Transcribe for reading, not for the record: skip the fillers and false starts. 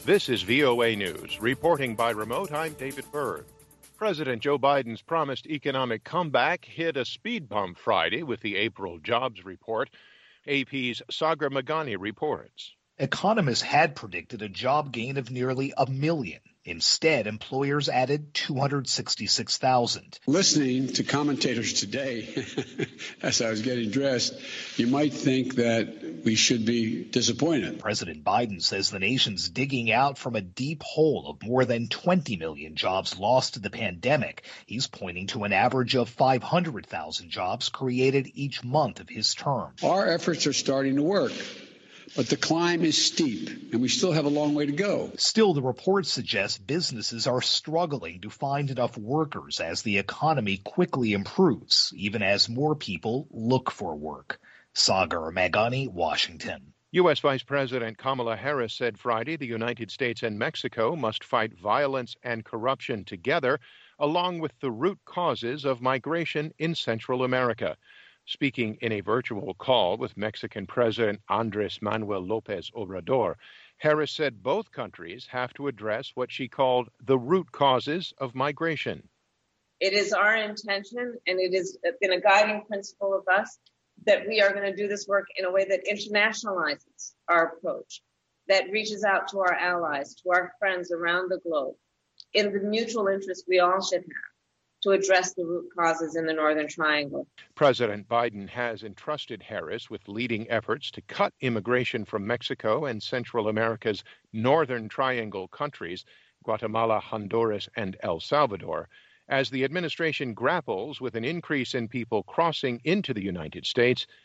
This is VOA News. Reporting by remote, I'm David Berg. President Joe Biden's promised economic comeback hit a speed bump Friday with the April jobs report. AP's Sagar Meghani reports. Economists had predicted a job gain of nearly 1 million. Instead, employers added 266,000. Listening to commentators today, as I was getting dressed, you might think that we should be disappointed. President Biden says the nation's digging out from a deep hole of more than 20 million jobs lost to the pandemic. He's pointing to an average of 500,000 jobs created each month of his term. Our efforts are starting to work. But the climb is steep, and we still have a long way to go. Still, the report suggests businesses are struggling to find enough workers as the economy quickly improves, even as more people look for work. Sagar Meghani, Washington. U.S. Vice President Kamala Harris said Friday the United States and Mexico must fight violence and corruption together, along with the root causes of migration in Central America. Speaking in a virtual call with Mexican President Andrés Manuel López Obrador, Harris said both countries have to address what she called the root causes of migration. It is our intention, and it has been a guiding principle of us, that we are going to do this work in a way that internationalizes our approach, that reaches out to our allies, to our friends around the globe, in the mutual interest we all should have, to address the root causes in the Northern Triangle. President Biden has entrusted Harris with leading efforts to cut immigration from Mexico and Central America's Northern Triangle countries, Guatemala, Honduras, and El Salvador, as the administration grapples with an increase in people crossing into the United States